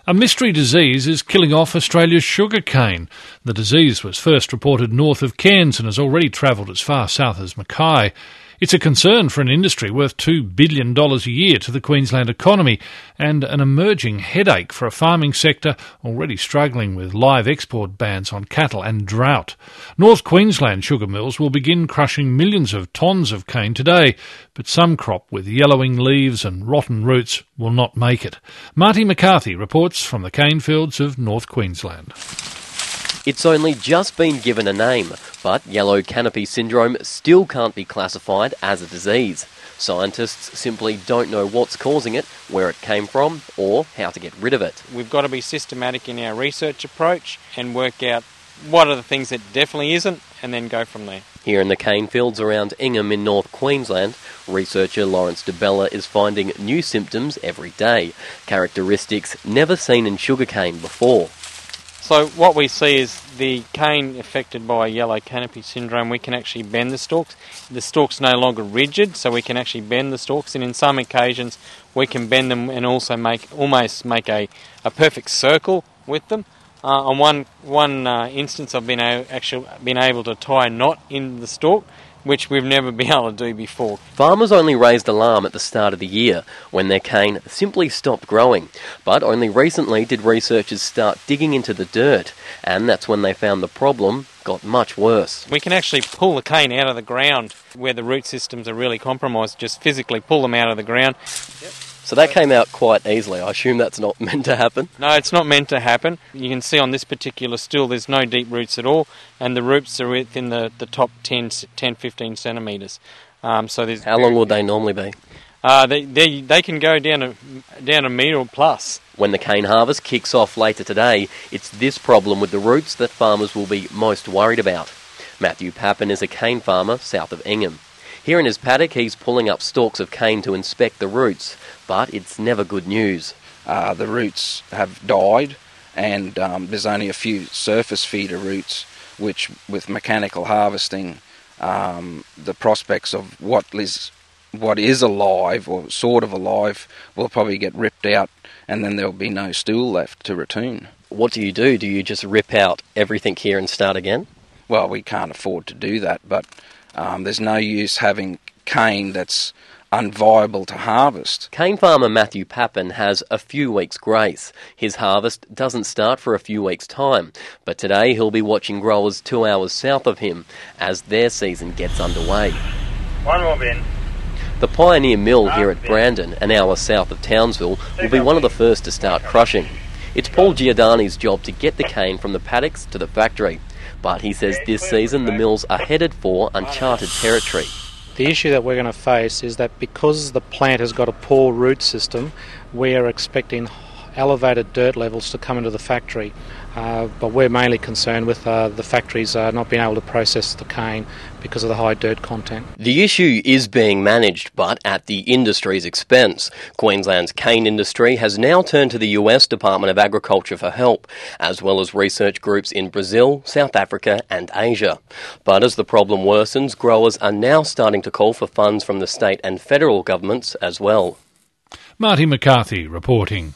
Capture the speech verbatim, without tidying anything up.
A mystery disease is killing off Australia's sugarcane. The disease was first reported north of Cairns and has already travelled as far south as Mackay. It's a concern for an industry worth two billion dollars a year to the Queensland economy and an emerging headache for a farming sector already struggling with live export bans on cattle and drought. North Queensland sugar mills will begin crushing millions of tonnes of cane today, but some crop with yellowing leaves and rotten roots will not make it. Marty McCarthy reports from the cane fields of North Queensland. It's only just been given a name, but yellow canopy syndrome still can't be classified as a disease. Scientists simply don't know what's causing it, where it came from, or how to get rid of it. We've got to be systematic in our research approach and work out what are the things that definitely isn't, and then go from there. Here in the cane fields around Ingham in North Queensland, researcher Lawrence DeBella is finding new symptoms every day, characteristics never seen in sugarcane before. So what we see is the cane affected by yellow canopy syndrome, we can actually bend the stalks. The stalk's no longer rigid, so we can actually bend the stalks, and in some occasions we can bend them and also make almost make a, a perfect circle with them. Uh, on one one uh, instance, I've been a, actually been able to tie a knot in the stalk, which we've never been able to do before. Farmers only raised alarm at the start of the year, when their cane simply stopped growing. But only recently did researchers start digging into the dirt, and that's when they found the problem got much worse. We can actually pull the cane out of the ground where the root systems are really compromised, just physically pull them out of the ground. Yep. So that came out quite easily. I assume that's not meant to happen? No, it's not meant to happen. You can see on this particular stool there's no deep roots at all, and the roots are within the, the top ten, fifteen centimetres. Um, so there's How long would they normally be? Uh, they, they they can go down a, down a metre plus. When the cane harvest kicks off later today, it's this problem with the roots that farmers will be most worried about. Matthew Pappen is a cane farmer south of Ingham. Here in his paddock, he's pulling up stalks of cane to inspect the roots, but it's never good news. Uh, the roots have died, and um, there's only a few surface feeder roots, which with mechanical harvesting, um, the prospects of what is, what is alive or sort of alive will probably get ripped out, and then there'll be no stool left to return. What do you do? Do you just rip out everything here and start again? Well, we can't afford to do that, but Um, there's no use having cane that's unviable to harvest. Cane farmer Matthew Pappen has a few weeks' grace. His harvest doesn't start for a few weeks' time, but today he'll be watching growers two hours south of him as their season gets underway. One more bin. The Pioneer Mill here at Brandon, an hour south of Townsville, will be one of the first to start crushing. It's Paul Giordani's job to get the cane from the paddocks to the factory. But he says this season the mills are headed for uncharted territory. The issue that we're going to face is that because the plant has got a poor root system, we are expecting elevated dirt levels to come into the factory. Uh, but we're mainly concerned with uh, the factories uh, not being able to process the cane because of the high dirt content. The issue is being managed, but at the industry's expense. Queensland's cane industry has now turned to the U S Department of Agriculture for help, as well as research groups in Brazil, South Africa and Asia. But as the problem worsens, growers are now starting to call for funds from the state and federal governments as well. Marty McCarthy reporting.